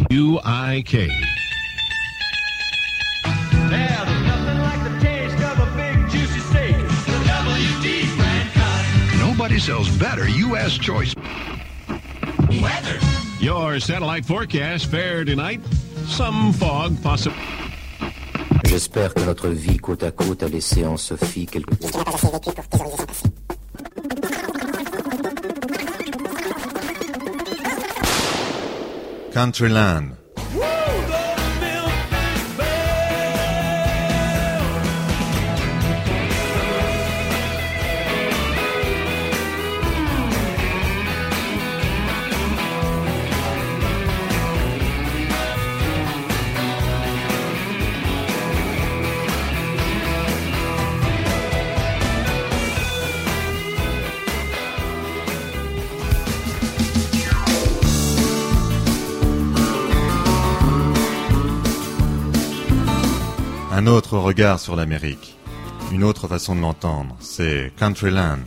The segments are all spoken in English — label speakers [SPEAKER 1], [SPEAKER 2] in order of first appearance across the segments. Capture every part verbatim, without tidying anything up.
[SPEAKER 1] U I K.
[SPEAKER 2] Nobody sells better U S choice
[SPEAKER 1] weather. Your satellite forecast fair tonight. Some fog possible.
[SPEAKER 3] J'espère que notre vie côte à côte a laissé en Sophie quelque chose.
[SPEAKER 4] Countryland. Un autre regard sur l'Amérique, une autre façon de l'entendre, c'est Countryland.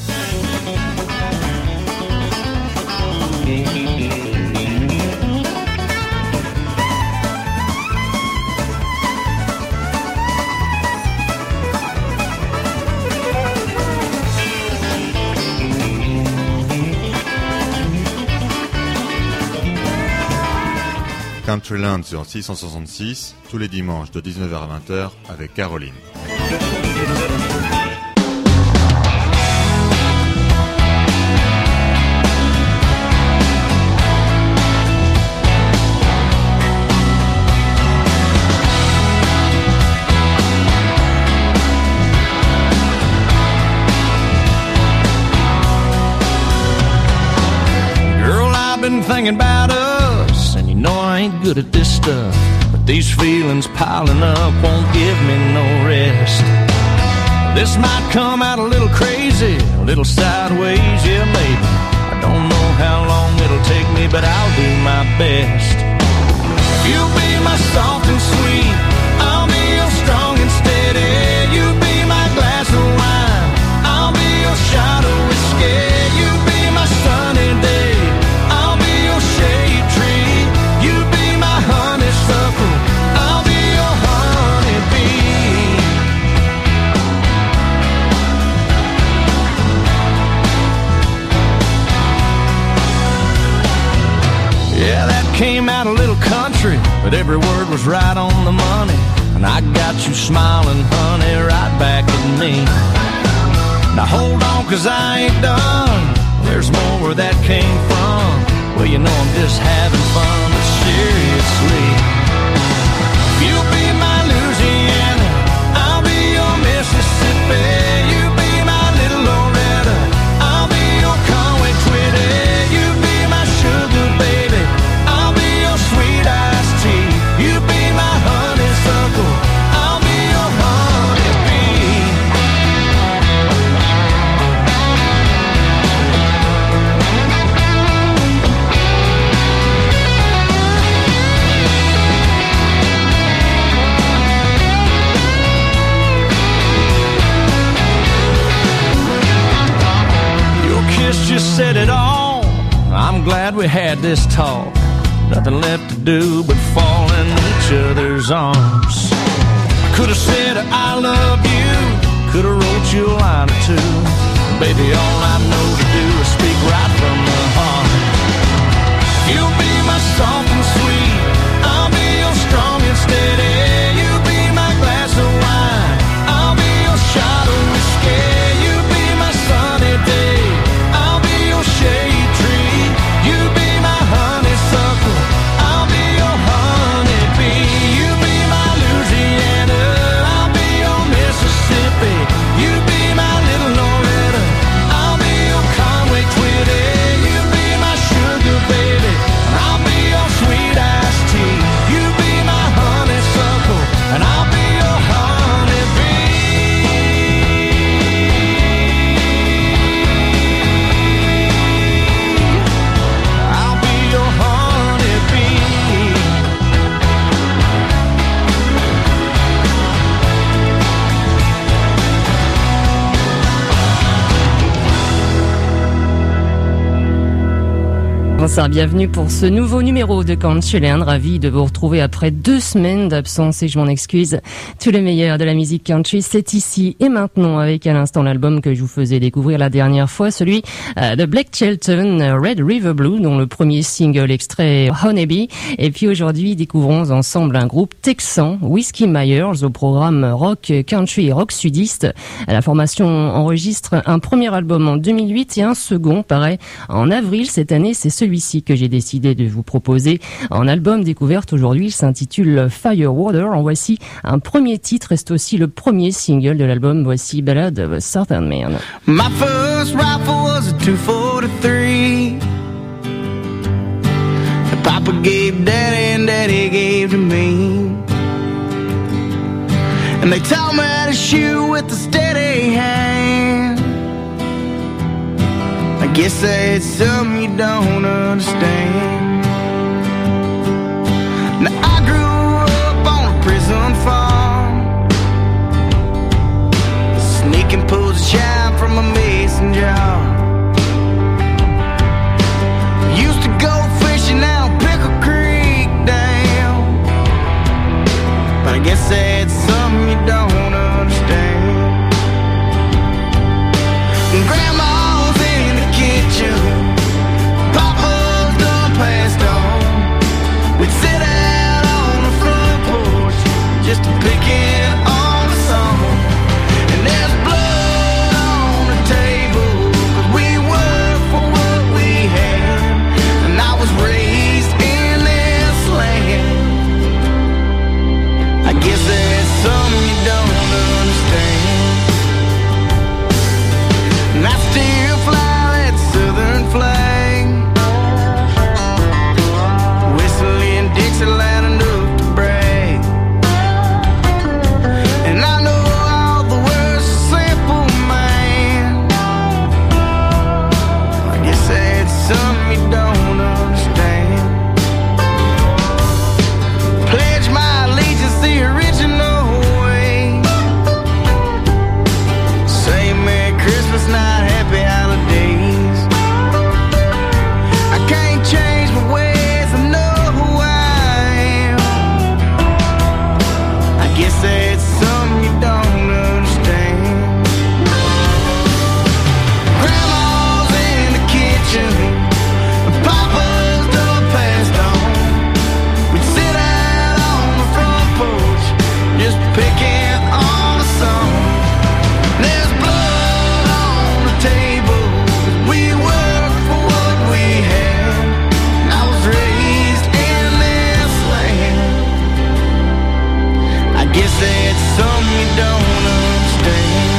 [SPEAKER 4] Countryland sur six cent soixante-six, tous les dimanches de dix-neuf heures à vingt heures avec Caroline.
[SPEAKER 5] Girl, I've been thinking about us. No, I ain't good at this stuff, but these feelings piling up won't give me no rest. This might come out a little crazy, a little sideways, yeah, maybe. I don't know how long it'll take me, but I'll do my best. You'll be my soft and sweet, I'll be your strong and steady. You'll be my glass of wine, I'll be your shot of whiskey. You'll be my sunny day, I'll be your shade tree. You'll be my honeysuckle, I'll be your honeybee. Yeah, that came out a little country, but every word was right on the money. And I got you smiling, honey, right back at me. Now hold on, cause I ain't done. There's more where that came from. Well, you know I'm just having fun, but seriously. You'll be my Louisiana, I'll be your Mississippi. You'll be my little Loretta, I'll be your Conway Twitty. You'll be my sugar baby, I'll be your sweet iced tea. You'll be my honeysuckle, I'll be your honeybee. Just said it all. I'm glad we had this talk. Nothing left to do but fall in each other's arms. I could have said I love you, could have wrote you a line or two. Baby, all I know to do is speak right from the heart. You'll be my soft and sweet, I'll be your strong and steady. You'll be my glass of wine, I'll be your shot of whiskey. You'll be my sunny day, shade tree. You be my honeysuckle, I'll be your honeybee. You be my Louisiana, I'll be your Mississippi. You be my little Loretta, I'll be your Conway Twitty. You be my sugar baby, I'll be your
[SPEAKER 6] Bonsoir, bienvenue pour ce nouveau numéro de Countryland. Ravi de vous retrouver après deux semaines d'absence et je m'en excuse. Tout le meilleur de la musique country, c'est ici et maintenant avec à l'instant l'album que je vous faisais découvrir la dernière fois, celui euh, de Blake Shelton, Red River Blue, dont le premier single extrait Honeybee. Et puis aujourd'hui, découvrons ensemble un groupe texan, Whiskey Myers, au programme rock, country et rock sudiste. La formation enregistre un premier album en deux mille huit et un second paraît en avril cette année. C'est celui-ci que j'ai décidé de vous proposer en album découverte aujourd'hui. Il s'intitule Firewater. En voici un premier titre, reste aussi le premier single de l'album. Voici Ballad of a Southern Man.
[SPEAKER 5] My first rifle was a two forty-three. The Papa gave Daddy and Daddy gave to me. And they taught me how to shoot with a steady hand. I guess that's something you don't understand. Now I grew up on a prison farm, sneaking pulls of shine from a mason jar. Used to go fishing out Pickle Creek down, but I guess that's something you don't understand. And Grandma's in the kitchen, Papa's done passed on. We'd sit out on the front porch just to pick in on the song. And there's blood on the table, 'cause we worked for what we had. And I was raised in this land. I guess there's something you don't understand. And I still fly that southern flag, whistling Dixieland enough to brag. And I know all the words to simple man. I guess that's something you don't understand. Pledge my allegiance the original way. Say Merry Christmas, not Happy Holidays. I can't change my ways, I know who I am. I guess that's something you don't understand. Grandma's in the kitchen, Papa's done passed on. We'd sit out on the front porch just picking on a song. There's blood on the table, 'cause we worked for what we had. And I was raised in this land. I guess that's something you don't understand.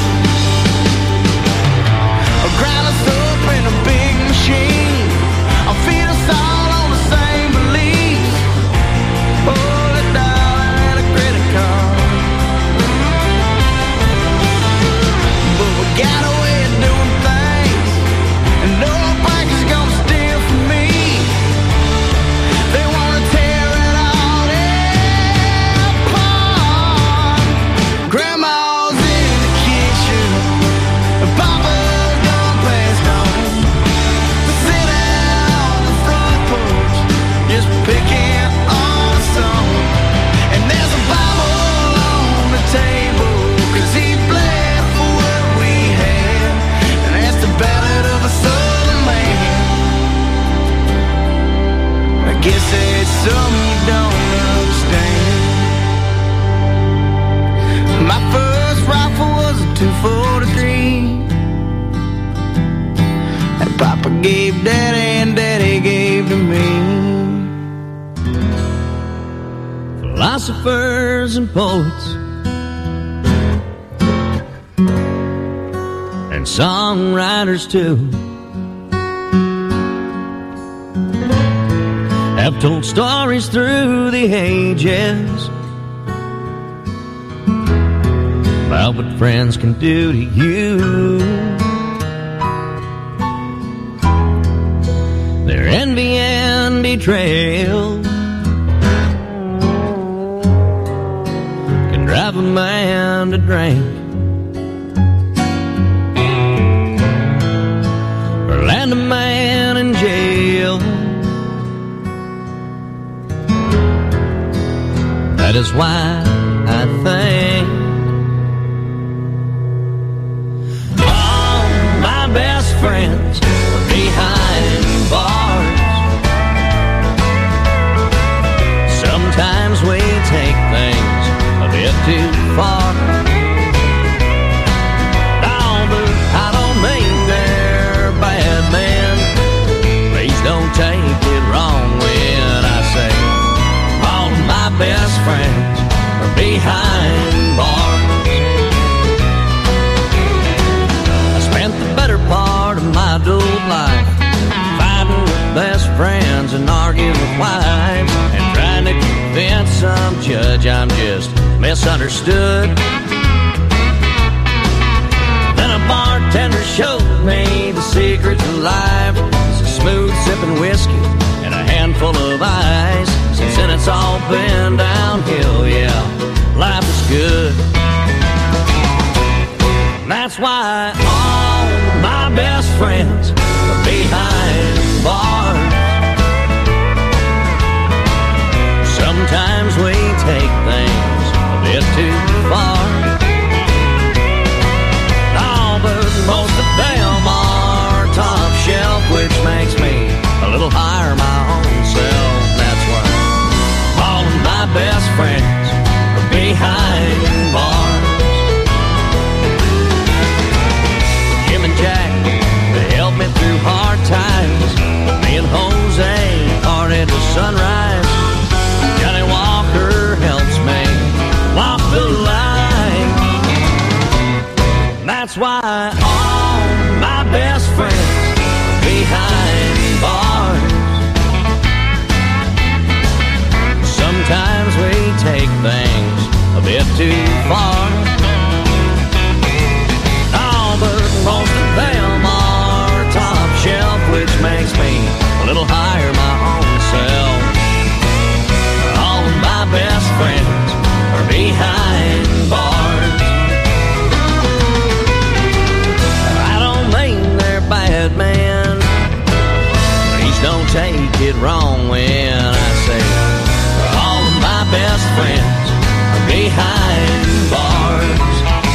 [SPEAKER 5] I'll grind us up in a big machine, I'll feed us all on the same belief. Oh, a dollar and a credit card, but we got a way of doing things, and no bank is gonna steal from me. They wanna tear it all apart. Grandma's in the kitchen, and Papa's done passed on. We sit out on the front porch just picking on a song. And there's a Bible on the table, 'cause he bled for what we had. And that's the ballad of a southern man. I guess it's something you don't understand. My first rifle was a two forty-three. That Papa gave Daddy and Daddy gave to me. Philosophers and poets and songwriters too have told stories through the ages about what friends can do to you. Their envy and betrayal can drive a man to drink, or land a man in jail. That is why I think all my best friends are behind bars. Sometimes we take things a bit too far. No, but I don't mean they're bad men. Please don't take it wrong when I say all of my best friends are behind bars. I spent the better part of my adult life fighting with best friends and arguing with wives and trying to convince some judge I'm just misunderstood. Then a bartender showed me the secrets of life. It's a smooth sipping whiskey and a handful of ice. Since then it's all been downhill, yeah, life is good. And that's why all my best friends are behind bars. Sometimes we take things a bit too far. No, but most of them are top shelf, which makes me a little higher my own self. That's why all of my best friends are behind bars. Jim and Jack, they helped me through hard times. Me and Jose partied to sunrise. Johnny Walker helps me walk the line. That's why all my best friends are behind bars. Sometimes we take things a bit too far. Oh, but most of them are top shelf, which makes me a little higher my own self. All of my best friends are behind bars. I don't mean they're bad, man. Please don't take it wrong when I say all of my best friends are behind bars.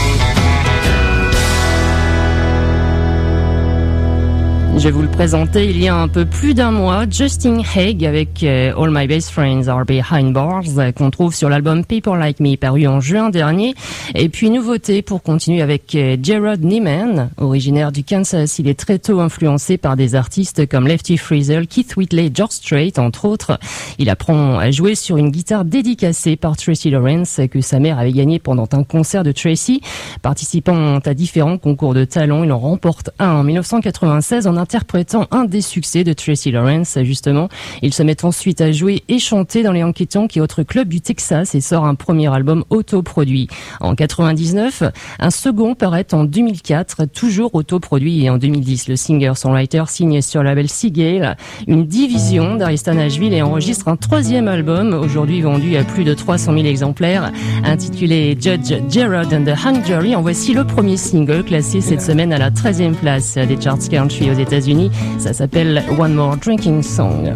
[SPEAKER 6] Je vais vous le présenter il y a un peu plus d'un mois, Justin Hague avec euh, All My Best Friends Are Behind Bars, euh, qu'on trouve sur l'album People Like Me, paru en juin dernier. Et puis nouveauté pour continuer avec euh, Gerard Niemann, originaire du Kansas. Il est très tôt influencé par des artistes comme Lefty Frizzell, Keith Whitley, George Strait, entre autres. Il apprend à jouer sur une guitare dédicacée par Tracy Lawrence, que sa mère avait gagnée pendant un concert de Tracy. Participant à différents concours de talent, il en remporte un en dix-neuf cent quatre-vingt-seize en interprétant un des succès de Tracy Lawrence, justement. Il se met ensuite à jouer et chanter dans les Honky Tonk et autres clubs du Texas et sort un premier album autoproduit. En quatre-vingt-dix-neuf, un second paraît en deux mille quatre, toujours autoproduit, et en deux mille dix, le singer-songwriter signe sur le label Seagale une division d'Arista Nashville et enregistre un troisième album, aujourd'hui vendu à plus de trois cent mille exemplaires, intitulé Judge Gerard and the Hung Jury. En voici le premier single, classé cette semaine à la treizième place des charts country aux États-Unis. Ça s'appelle One More Drinking Song.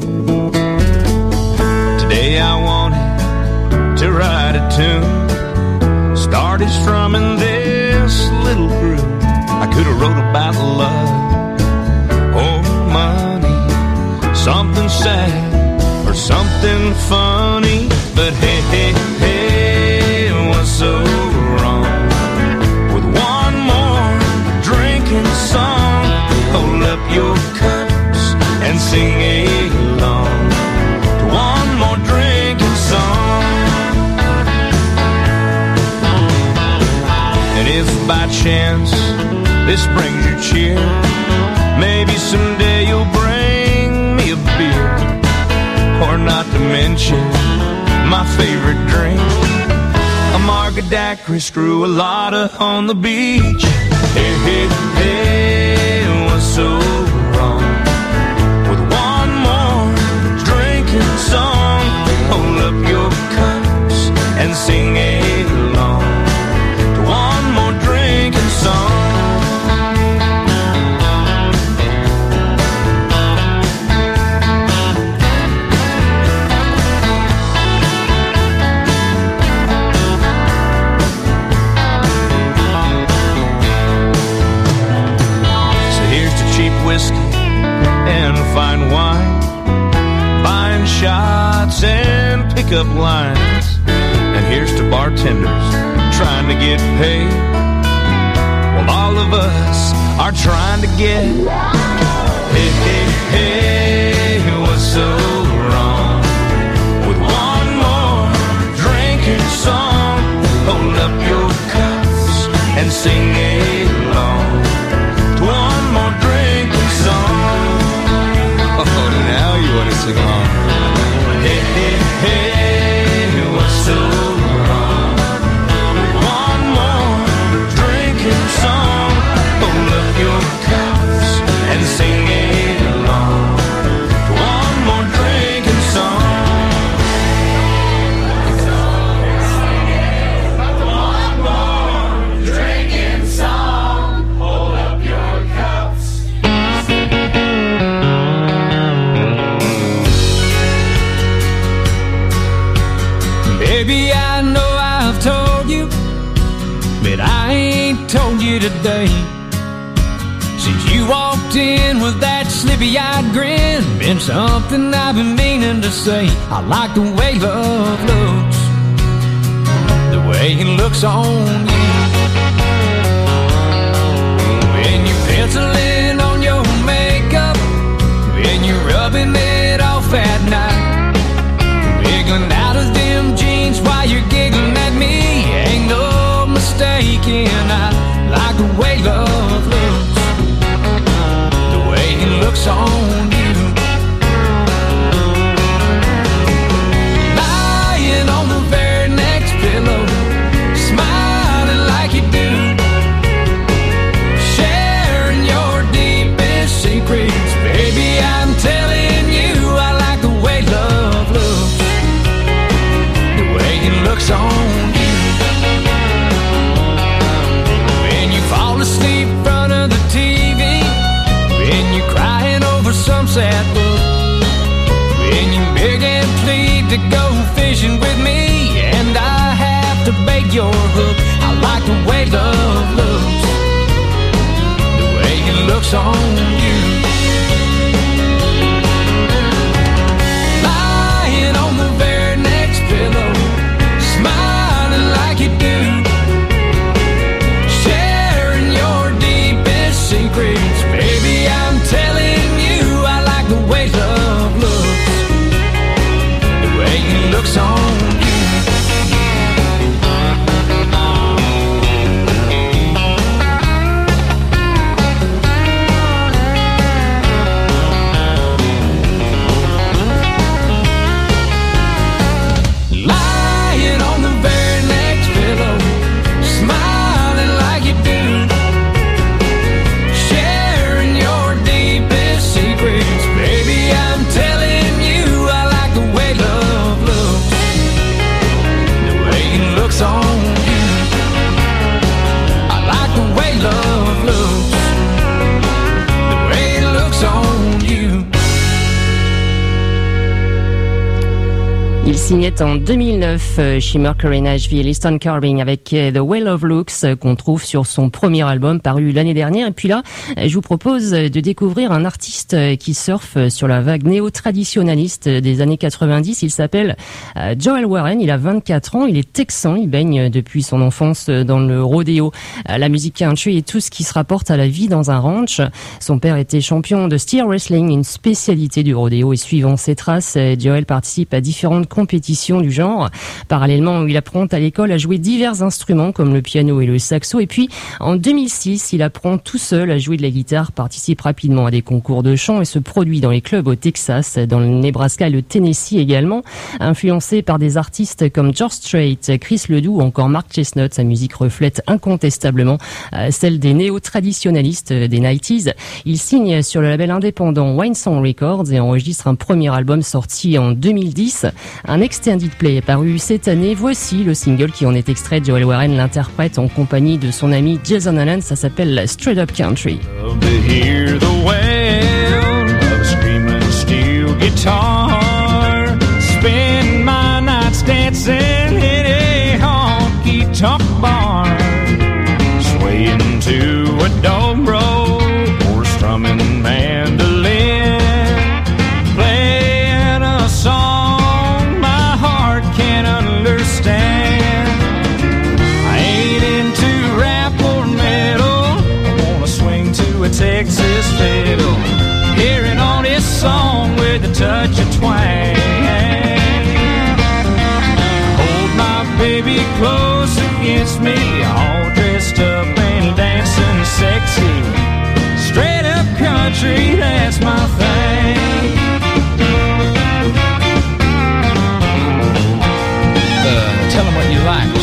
[SPEAKER 5] Today I wanted to write a tune. Started strumming this little groove. I could have wrote about love or money, something sad or something funny. But hey, hey, hey, what's so wrong with one more drinking song? Hold up your cups and sing along to one more drinking song. And if by chance this brings you cheer, maybe someday you'll bring me a beer. Or not to mention my favorite drink, a margarita daiquiri, screw a lotta on the beach. Hey, hey, hey, what's so wrong with one more drinking song? Hold up your cups and sing along to one more drinking song. shots and pickup lines. And here's to bartenders trying to get paid, while all of us are trying to get. Hey, hey, hey, what's so wrong with one more drinking song? Hold up your cups and sing along to one more drinking song. Oh, now you want to sing along. Hey, hey, hey, what's so wrong with one more drinking song? Hold up your cups and sing along to one more drinking song. One more drinking song. Hold up your cups. Baby, I know I've told you, but I ain't told you today. Since you walked in with that slippy-eyed grin, been something I've been meaning to say. I like the way love looks, the way it looks on you. When you're penciling on your makeup, when you're rubbing it off at night, wiggling out of them jeans while you're giggling at me, ain't no mistaking. I like the way love looks, the way it looks on you. Lying on the very next pillow, smiling like you do, sharing your deepest secrets. Baby, I'm telling you, I like the way love looks, the way it looks on you. When you fall asleep in front of the T V, when you're crying over some sad book, when you beg and plead to go fishing with me, and I have to bait your hook. I like the way love looks, the way it looks on you. Lying on the very next pillow, smiling like you do, sharing your deepest secrets. Baby, I'm telling you, I like the way love looks, the way it looks on you. Lying on the very next pillow, smiling like you do, sharing your deepest secrets. Baby, I'm telling you, I like the way love looks, the way it looks on you. I like the way love looks, the way it looks on you.
[SPEAKER 6] Il signait en deux mille neuf euh, chez Mercury Nashville, Easton Carving, avec euh, The Way Love Looks euh, qu'on trouve sur son premier album paru l'année dernière. Et puis là, euh, je vous propose euh, de découvrir un artiste euh, qui surfe euh, sur la vague néo-traditionnaliste euh, des années quatre-vingt-dix. Il s'appelle euh, Joel Warren, il a vingt-quatre ans, il est texan, il baigne euh, depuis son enfance euh, dans le rodéo, euh, la musique country et tout ce qui se rapporte à la vie dans un ranch. Son père était champion de steer wrestling, une spécialité du rodéo, et suivant ses traces, euh, Joel participe à différentes compétitions du genre. Parallèlement, il apprend à l'école à jouer divers instruments comme le piano et le saxo. Et puis, en deux mille six, il apprend tout seul à jouer de la guitare, participe rapidement à des concours de chant et se produit dans les clubs au Texas, dans le Nebraska et le Tennessee également. Influencé par des artistes comme George Strait, Chris Ledoux ou encore Mark Chestnut, sa musique reflète incontestablement celle des néo-traditionnalistes des nineties. Il signe sur le label indépendant Wine Song Records et enregistre un premier album sorti en deux mille dix. Un extended play est paru cette année. Voici le single qui en est extrait. Joel Warren l'interprète en compagnie de son ami Jason Allen. Ça s'appelle Straight Up Country.
[SPEAKER 5] Love to hear the wail of a screaming steel guitar. Spend my nights dancing in a honky-tonk bar. Swaying to a dobro or strumming mandolin. Playing a song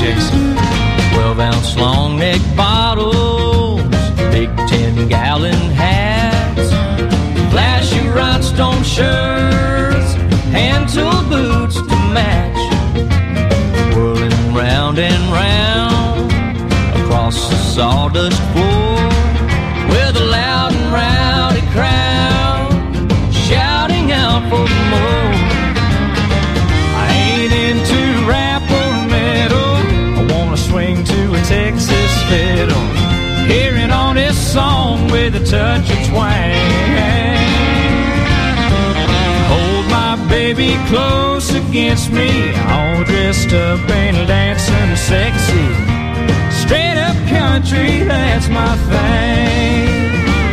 [SPEAKER 5] Jason. Twelve ounce long neck bottles, big ten gallon hats, flashy rhinestone shirts, hand tool boots to match. Whirling round and round across the sawdust floor with a loud and rowdy crowd shouting out for more. I ain't into rap or metal, I wanna swing to a Texas fiddle, hearing on this song with a touch of twang. Hold my baby close against me, all dressed up and dancing sexy, straight up country, that's my thing.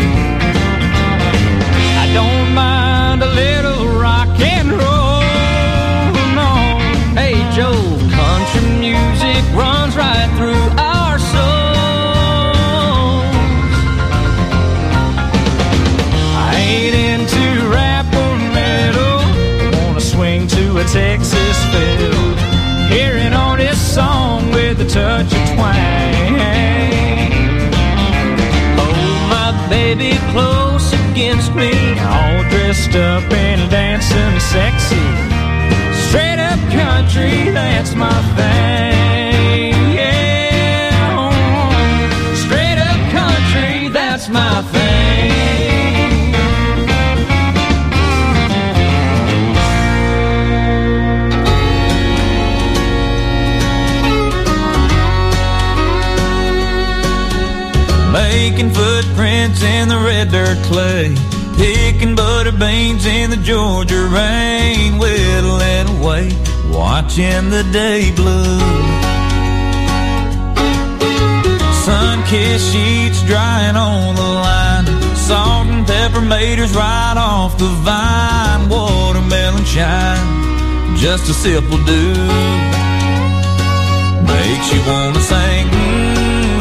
[SPEAKER 5] I don't mind a little rock and roll, no. Hey Joe, country music runs right through our souls. I ain't into rap or metal, wanna swing to a Texas fiddle, hearing on this song with a touch of twang. Hold my baby close against me, all dressed up and dancing sexy, straight up country, that's my thing. Yeah, straight up country, that's my thing. Making footprints in the red dirt clay, picking butter beans in the Georgia rain, whittling away, watching the day bloom. Sun-kissed sheets drying on the line, salt and pepper maters right off the vine, watermelon shine, just a sip will do. Makes you wanna sing, mm.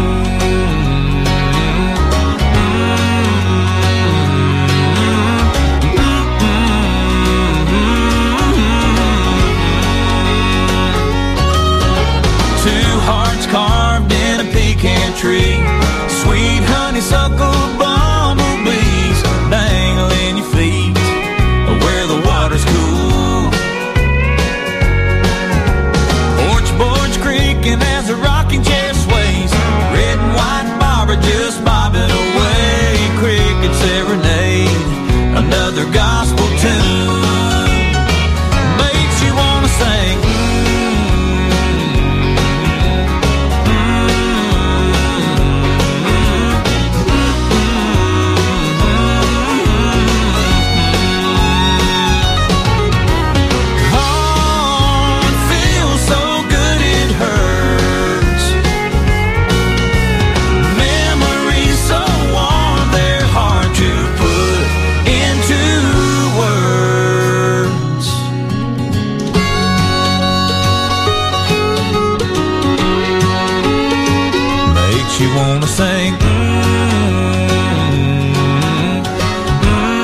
[SPEAKER 5] Carved in a pecan tree, sweet honeysuckle bumblebees dangling your feet where the water's cool. Porch boards creaking as the rocking chair sways, red and white barber just bobbing away. Cricket serenade, another gospel tune, makes you wanna sing. You wanna sing, mm, mm,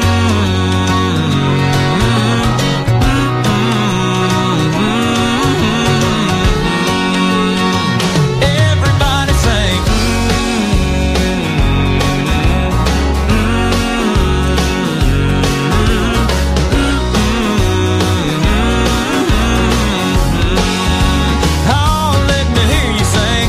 [SPEAKER 5] mm, everybody sing, oh, let me hear you sing.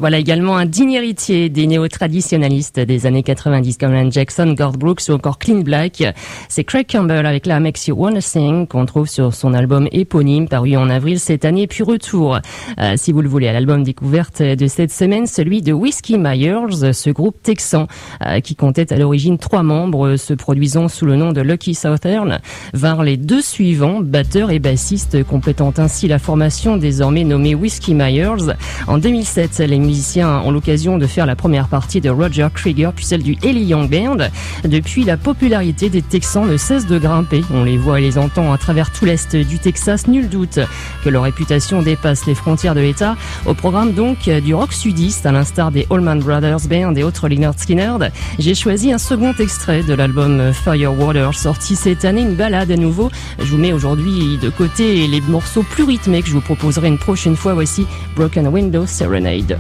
[SPEAKER 6] Voilà également un digne héritier des néo-traditionalistes des années quatre-vingt-dix comme Alan Jackson, Garth Brooks ou encore Clean Black. C'est Craig Campbell avec la Makes You Wanna Sing qu'on trouve sur son album éponyme paru en avril cette année. Puis retour, euh, si vous le voulez, à l'album découverte de cette semaine, celui de Whiskey Myers, ce groupe texan euh, qui comptait à l'origine trois membres se produisant sous le nom de Lucky Southern, vinrent les deux suivants, batteur et bassiste, complétant ainsi la formation désormais nommée Whiskey Myers. En deux mille sept, les musiciens ont l'occasion de faire la première partie de Roger Krieger puis celle du Ellie Young Band. Depuis, la popularité des Texans ne cesse de grimper. On les voit et les entend à travers tout l'est du Texas. Nul doute que leur réputation dépasse les frontières de l'État. Au programme donc du rock sudiste, à l'instar des Allman Brothers Band et autres Lynyrd Skynyrd, j'ai choisi un second extrait de l'album Firewater, sorti cette année, une balade à nouveau. Je vous mets aujourd'hui de côté les morceaux plus rythmés que je vous proposerai une prochaine fois. Voici Broken Window Serenade.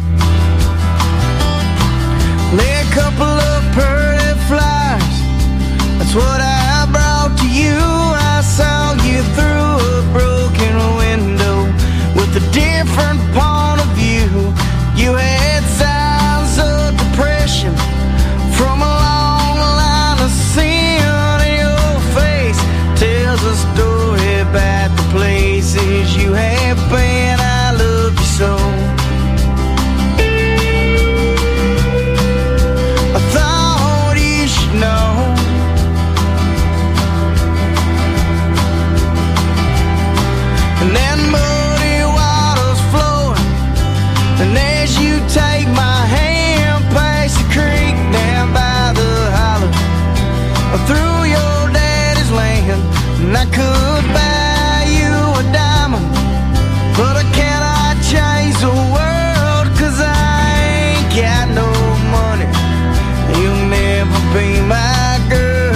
[SPEAKER 7] Lay a couple of pretty flies, that's what I brought to you. I saw you through a broken window with a different point of view. You had signs of depression from a long line of sin, and your face tells a story about the places you have been. I love you so. I thought you should know. And then muddy water's flowing, and as you take my hand past the creek down by the hollow, through your daddy's land, and I could buy you a diamond, but I cannot change the world, 'cause I ain't got no money. You'll never be my girl.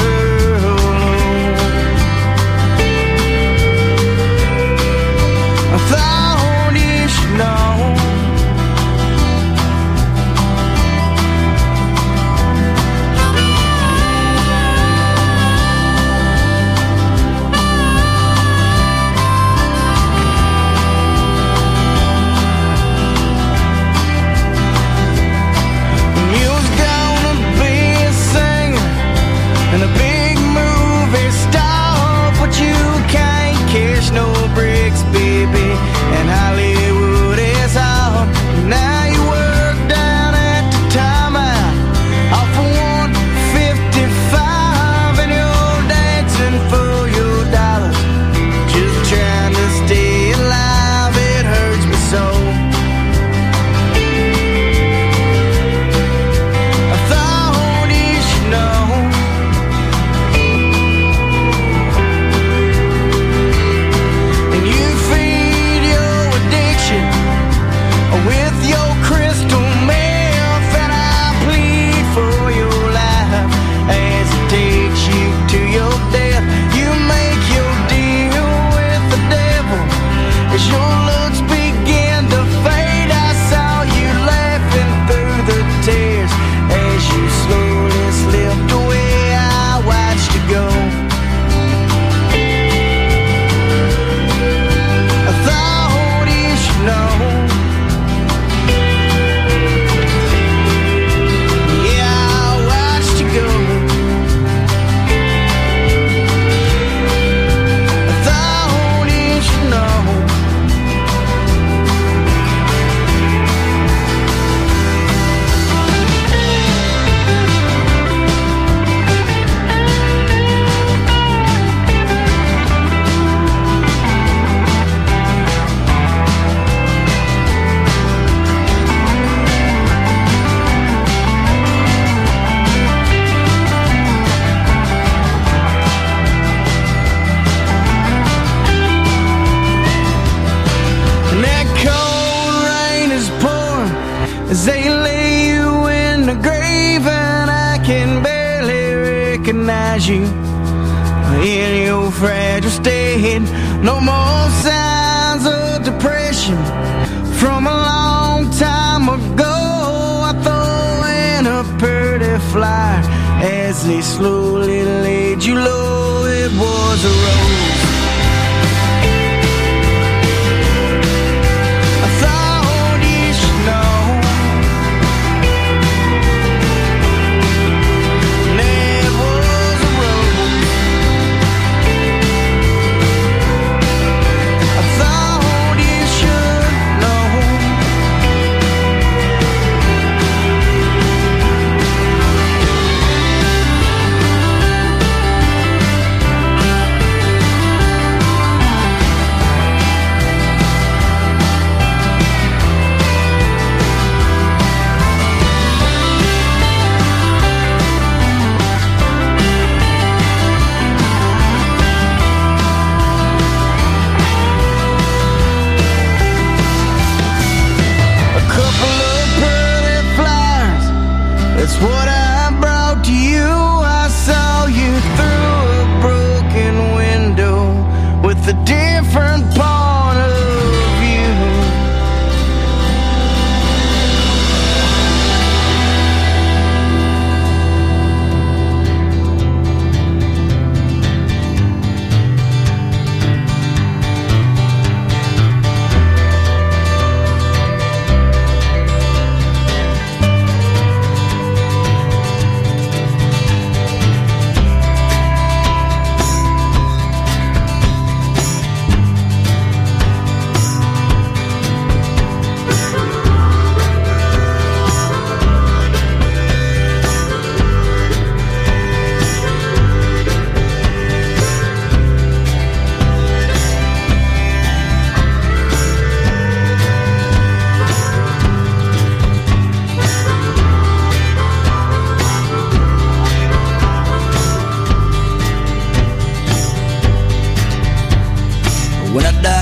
[SPEAKER 7] I thought you should know. You was gonna be a singer and a big movie star, but you can't cash no bricks, baby, and Hollywood is hard. Now you work down at the timeout off of one fifty-five, and you're dancing for your dollars, just trying to stay alive. It hurts me so. I thought you should know. And you feed your addiction with your crystal meth, and I plead for your life as it takes you to your death. You make your deal with the devil as your looks begin to fade. I saw you laughing through the tears as you slowly slipped away. I watched you go. I thought you should know. Yeah, I watched you go. I thought you should know. And that cold rain is pouring as they lay you in the grave, and I can barely recognize you in your fragile state. No more signs of depression from a long time ago. I throw in a pretty flyer as they slowly laid you low. It was a rose. I thought you should know.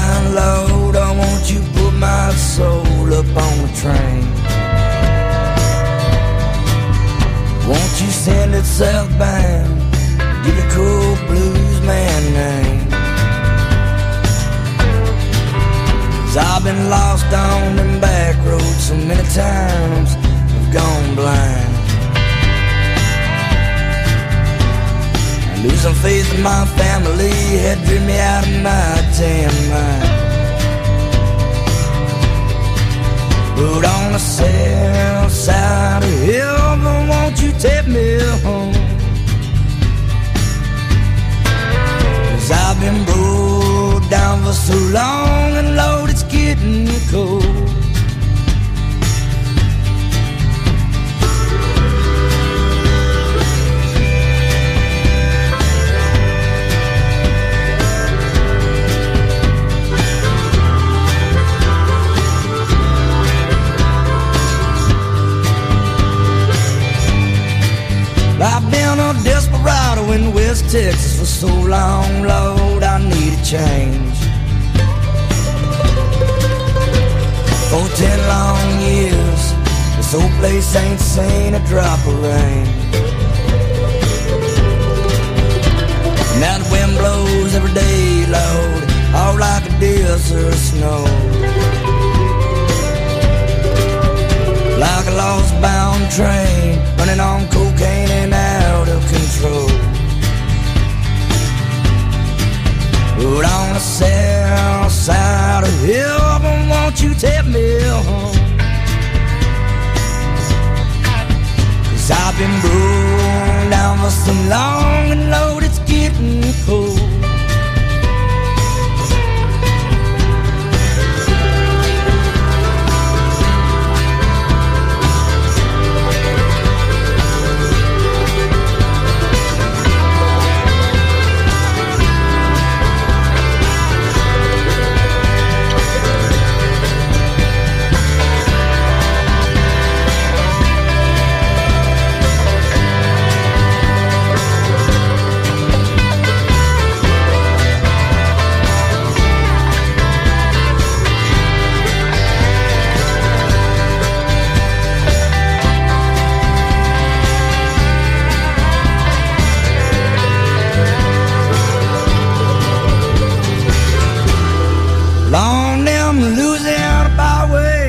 [SPEAKER 7] Lord, I want you put my soul up on the train. Won't you send it southbound, give the cool blues man name. 'Cause I've been lost on them back roads so many times, I've gone blind. Losing faith in my family had driven me out of my damn mind. But on the south side of heaven, won't you take me home? 'Cause I've been broke down for so long, and Lord, it's getting cold. I've been a desperado in West Texas for so long, Lord, I need a change. For ten long years, this old place ain't seen a drop of rain. Now the wind blows every day, Lord, all like a desert snow. Like a lost bound train, running on cocaine and out of control. But on the south side of heaven, won't you take me home? 'Cause I've been broke down for so long, and Lord, it's getting cold. Along them Louisiana byway,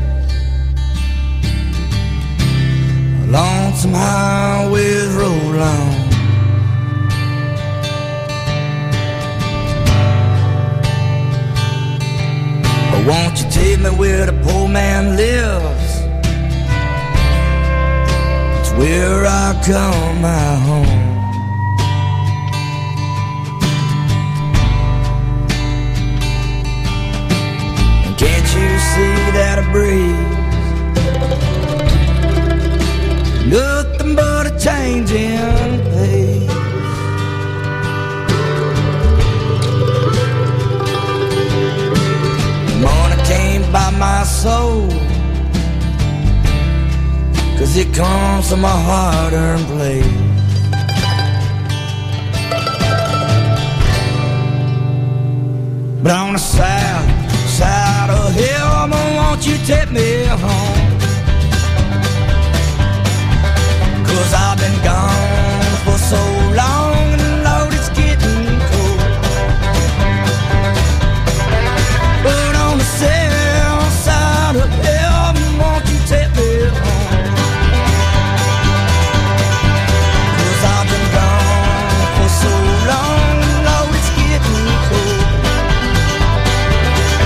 [SPEAKER 7] along some highways roll on. But won't you take me where the poor man lives? It's where I call my home. Can't you see that I breathe? Nothing but a changing pace. Morning came by my soul, 'cause it comes from a hard-earned place. But on the south side of heaven, won't you take me home? 'Cause I've been gone for so long, and Lord, it's getting cold. But on the south side of heaven, won't you take me home? 'Cause I've been gone for so long, and Lord, it's getting cold.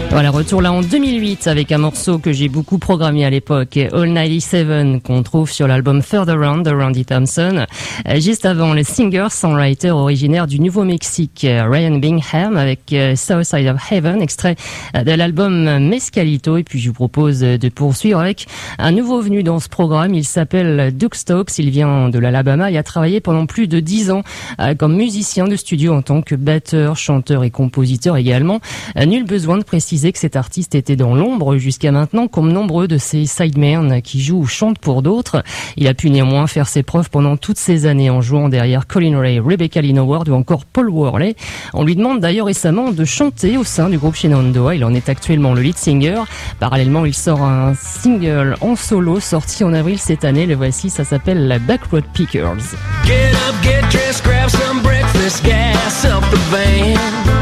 [SPEAKER 6] Voilà, retour là en deux mille huit avec un morceau que j'ai beaucoup programmé à l'époque, All quatre-vingt-dix-sept, qu'on trouve sur l'album Further Round de Randy Thompson. Juste avant, le singer-songwriter originaire du Nouveau-Mexique, Ryan Bingham, avec South Side of Heaven, extrait de l'album Mescalito. Et puis je vous propose de poursuivre avec un nouveau venu dans ce programme. Il s'appelle Duke Stokes, il vient de l'Alabama et a travaillé pendant plus de dix ans comme musicien de studio en tant que batteur, chanteur et compositeur également. Nul besoin de préciser que cet artiste était dans l'ombre jusqu'à maintenant, comme nombreux de ses sidemen qui jouent ou chantent pour d'autres. Il a pu néanmoins faire ses preuves pendant toutes ces années en jouant derrière Colin Ray, Rebecca Lynn Howard ou encore Paul Worley. On lui demande d'ailleurs récemment de chanter au sein du groupe Shenandoah. Il en est actuellement le lead singer. Parallèlement, il sort un single en solo sorti en avril cette année. Le voici, ça s'appelle la Backroad Pickers.
[SPEAKER 7] Get up, get dressed, grab some breakfast, gas up the van.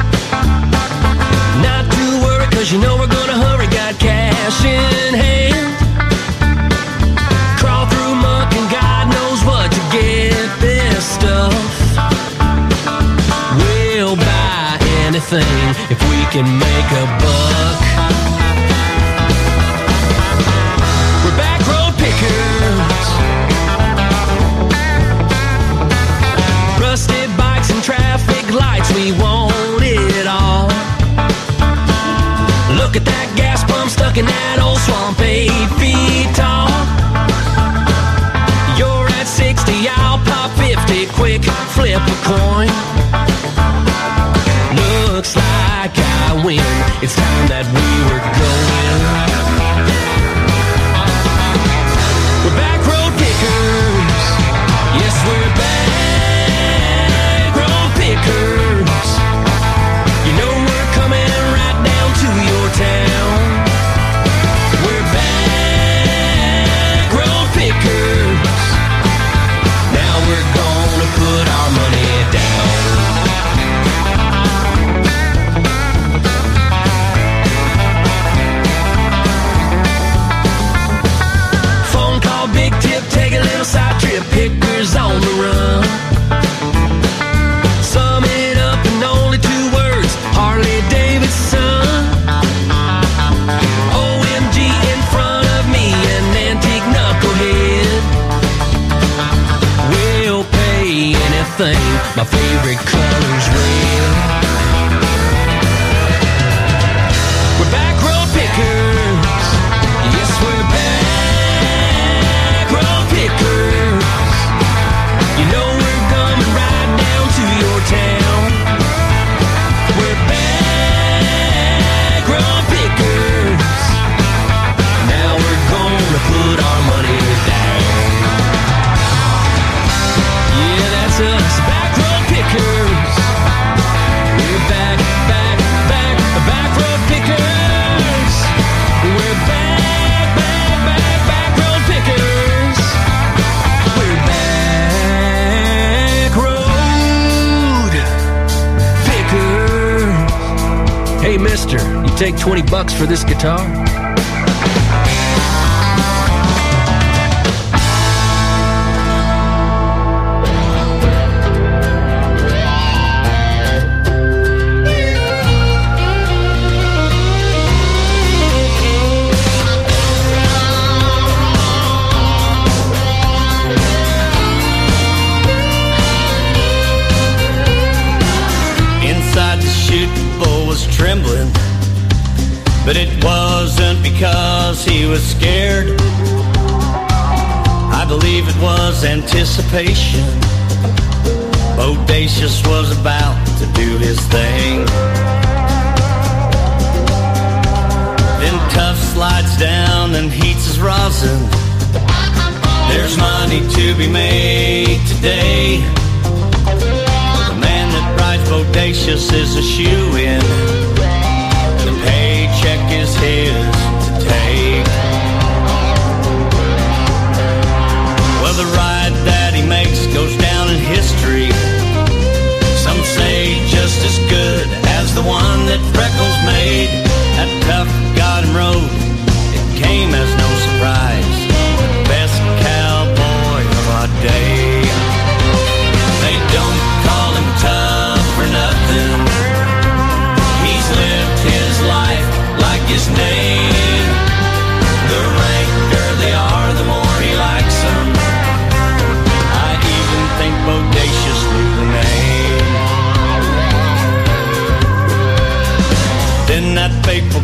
[SPEAKER 7] Not to worry, cause you know we're gonna hurry, got cash in hand. Crawl through muck and God knows what to get this stuff. We'll buy anything if we can make a buck. We're back road pickers, rusted bikes and traffic lights, we want it all. Look at that gas pump stuck in that old swamp, eight feet tall. You're at sixty, I'll pop fifty, quick flip a coin. Looks like I win, it's time that we were going. We're back road pickers, yes we're back road pickers. You know we're coming right down to your town. We're back road pickers. Now we're gonna put our money down. Phone call, big tip, take a little side trip, pickers on the run. Sum it up in only two words, Harley Davidson. O M G in front of me, an antique knucklehead. We'll pay anything, my favorite color's red. We're back road pickers, yes we're back road pickers. You know we're coming right down to your town. We're back road pickers. Now we're gonna put our money down. Yeah, that's us, back road pickers. We're back, back, back, back road pickers. We're back, back, back, back road pickers. We're back road pickers. Hey mister, you take twenty bucks for this guitar?
[SPEAKER 5] Inside the chute, the bull was trembling, but it wasn't because he was scared. I believe it was anticipation. Bodacious was about to do his thing. Then Tough slides down and heats his rosin. There's money to be made today. The man that rides Bodacious is a shoe-in. The paycheck is his to take. Well, the ride that he makes goes down in history. Some say just as good as the one that Freckles made. That Tough got him rode, it came as no surprise. The best cowboy of our day. They don't call him Tough for nothing.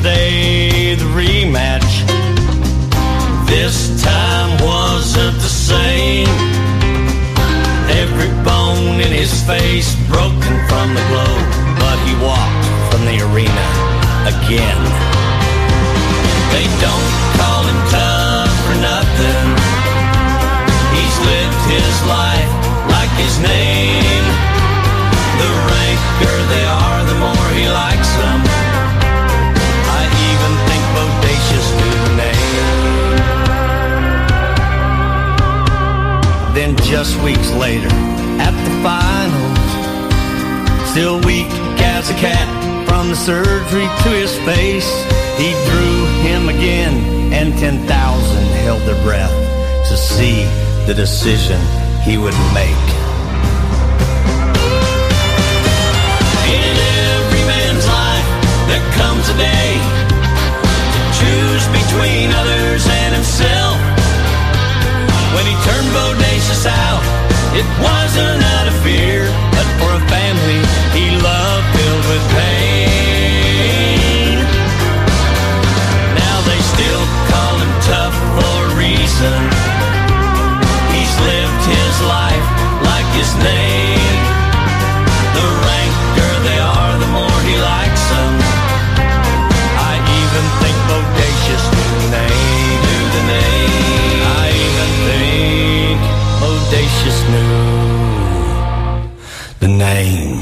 [SPEAKER 5] day, the rematch this time wasn't the same. Every bone in his face broken from the blow, but he walked from the arena again. They don't call him tough for nothing. He's lived his life like his name. The ranker they are, the more he likes them. I even think Bodacious knew the name. Then just weeks later, at the finals, still weak as a cat from the surgery to his face, he drew him again, and ten thousand held their breath to see the decision he would make. In every man's life there comes a day to choose between others and himself. When he turned Bodacious out, it wasn't out of fear, but for a family he loved filled with pain. Now they still call him tough for a reason. He's lived his life like his name. The ranker they are, the more he likes them. I even think Bodacious knew the name, knew the name. I even think Bodacious knew the name.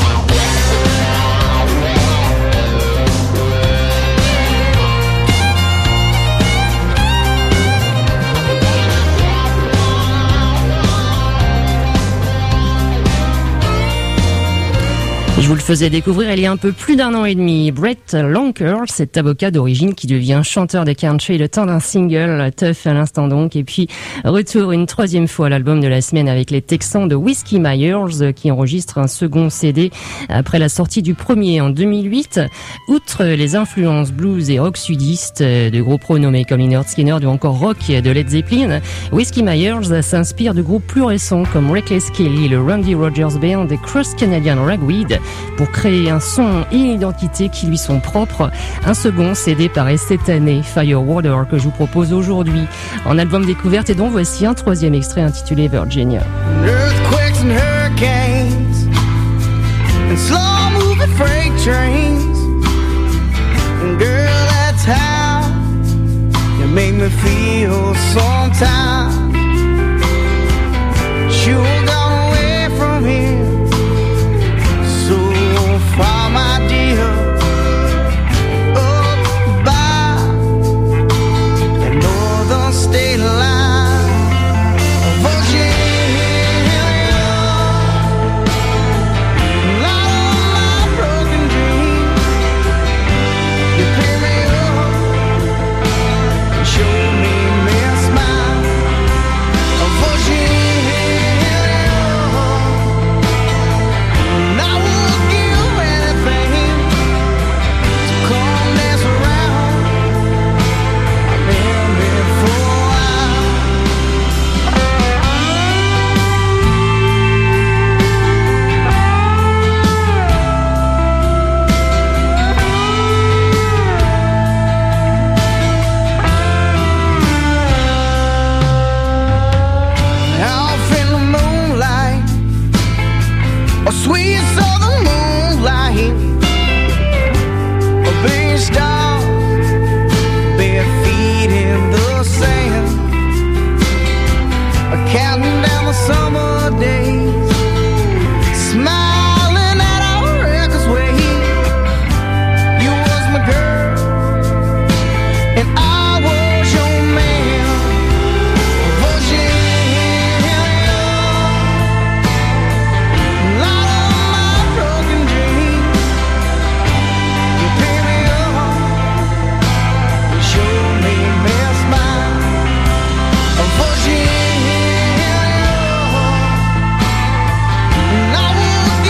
[SPEAKER 6] Je vous le faisais découvrir il y a un peu plus d'un an et demi. Brett Lanker, cet avocat d'origine qui devient chanteur de country le temps d'un single, Tough à l'instant donc. Et puis, retour une troisième fois à l'album de la semaine avec les Texans de Whiskey Myers qui enregistrent un second C D après la sortie du premier en deux mille huit. Outre les influences blues et rock sudistes de groupes renommés comme Lynyrd Skynyrd ou encore rock de Led Zeppelin, Whiskey Myers s'inspire de groupes plus récents comme Reckless Kelly, le Randy Rogers Band et Cross Canadian Ragweed pour créer un son et une identité qui lui sont propres. Un second C D paraît cette année, Firewater, que je vous propose aujourd'hui en album découverte, et dont voici un troisième extrait intitulé Virginia.
[SPEAKER 7] Earthquakes and hurricanes and slow moving freight trains, and girl, that's how you make me feel sometimes. Sure gone away from here so far, my dear, up by the northern state line of Virginia. Light on my broken dreams, you pick me up and show me me smile of Virginia. Sweet southern moonlight, a big star, bare feet in the sand, counting down the summer days, smiling at our reckless ways. You was my girl, and I was your man. Virginia. I would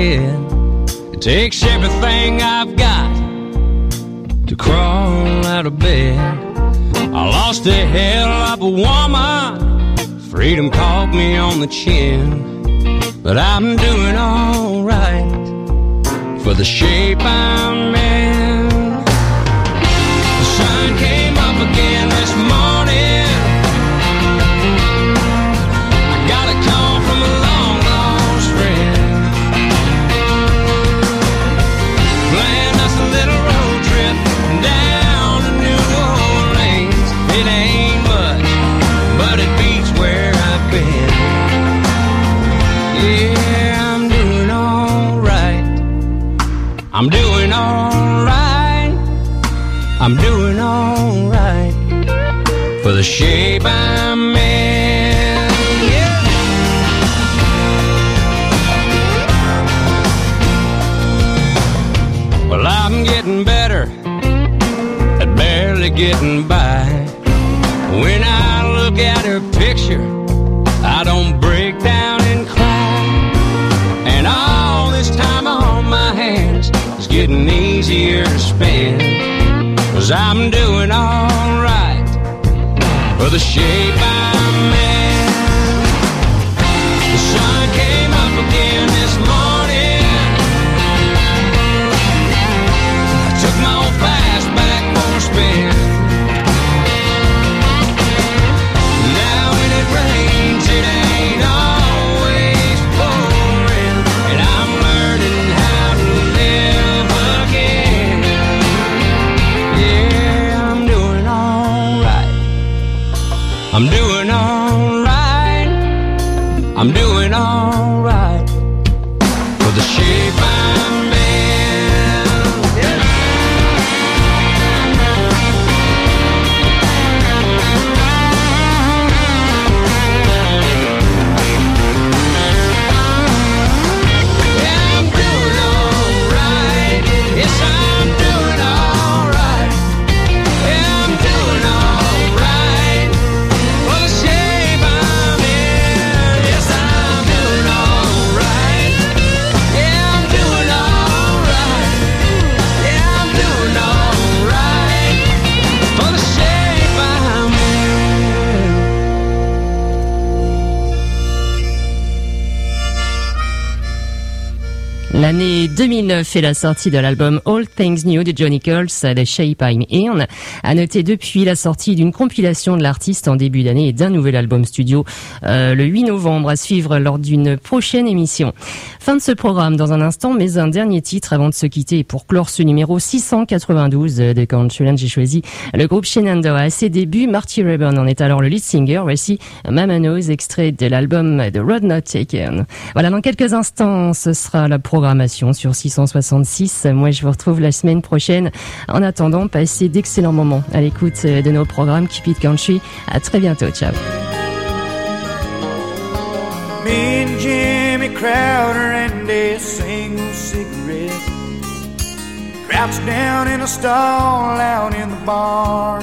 [SPEAKER 5] bed. It takes everything I've got to crawl out of bed. I lost a hell of a woman, freedom caught me on the chin, but I'm doing alright for the shape I'm in. The sun came up again this morning. I got a call from a long lost friend. Planned us a little road trip down to New Orleans. It ain't much, but it beats where I've been. Yeah, I'm doing alright. I'm doing alright. I'm doing alright for the shape I'm in. Yeah. Well, I'm getting better at barely getting by. When I look at her picture, I don't break down and cry. And all this time on my hands is getting easier to spend, 'cause I'm doing alright for the shape I'm in. The sun came up again this morning. I took my old fastback for a spin. Now when it rains, it ain't always pouring, and I'm learning how to live again. Yeah, I'm doing alright. I'm doing alright. I'm doing alright for the shape I'm in. Yeah. Yeah, I'm doing alright. Yes, I'm doing alright. Yeah, I'm doing alright for the shape I'm in. Yes, I'm doing alright. Yeah, I'm doing alright. Yeah, I'm doing alright for the shape I'm in.
[SPEAKER 6] L'année deux mille neuf est la sortie de l'album All Things New de Johnny Coles, The Shape I'm In. À noter depuis la sortie d'une compilation de l'artiste en début d'année et d'un nouvel album studio euh, le huit novembre, à suivre lors d'une prochaine émission. Fin de ce programme dans un instant, mais un dernier titre avant de se quitter. Pour clore ce numéro six cent quatre-vingt-douze de Countryland, j'ai choisi le groupe Shenandoah. À ses débuts, Marty Rayburn en est alors le lead singer. Voici Mama Knows, extrait de l'album The Road Not Taken. Voilà, dans quelques instants, ce sera la programmation sur six cent soixante-six. Moi, je vous retrouve la semaine prochaine. En attendant, passez d'excellents moments à l'écoute de nos programmes Keep It Country. À très bientôt. Ciao.
[SPEAKER 7] Me and Jimmy Crowder and a single cigarette, crouched down in a stall out in the barn.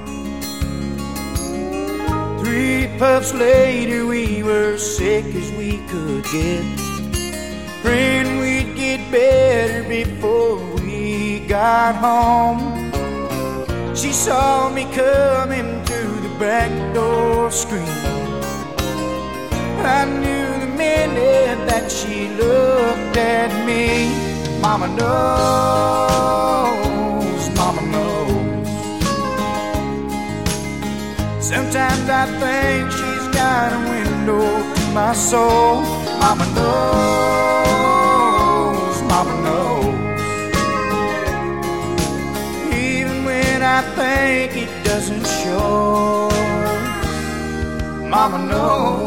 [SPEAKER 7] Three puffs later we were sick as we could get, praying we'd get better before we got home. She saw me coming through the back door screen. I knew the minute that she looked at me. Mama knows, Mama knows. Sometimes I think she's got a window to my soul. Mama knows, Mama knows. Even when I think it doesn't show, Mama knows.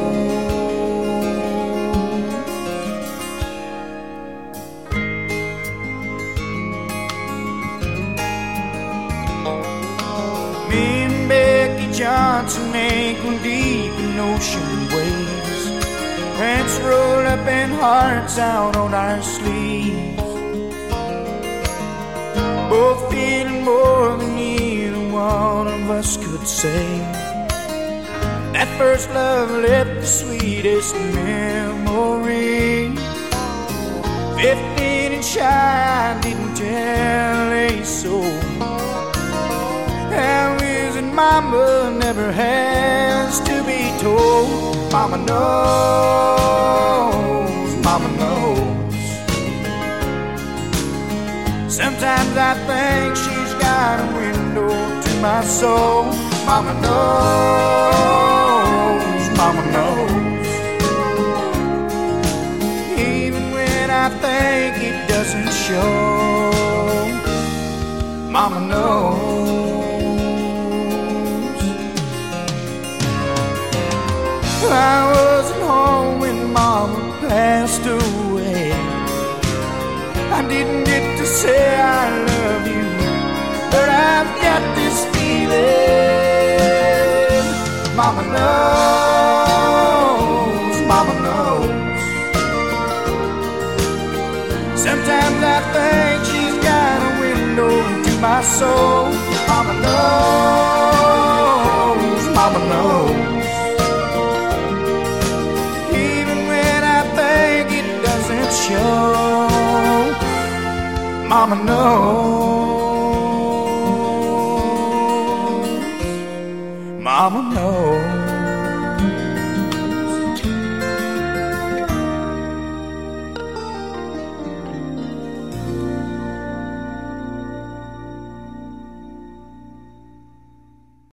[SPEAKER 7] Me and Becky Johnson ankle deep in ocean waves, pants rolled up and hearts out on our sleeves, both feeling more than either one of us could say. That first love left the sweetest memory. fifteen and shy, I didn't tell a soul. How is it mama never has to be told? Mama knows, mama knows. Sometimes I think she's got a window to my soul. Mama knows, mama knows. Even when I think it doesn't show, mama knows. I wasn't home when mama passed away. I didn't get to say I love you, but I've got this feeling. Mama knows, mama knows. Sometimes I think she's got a window to my soul. Mama knows, mama knows. Show. Mama knows, mama knows.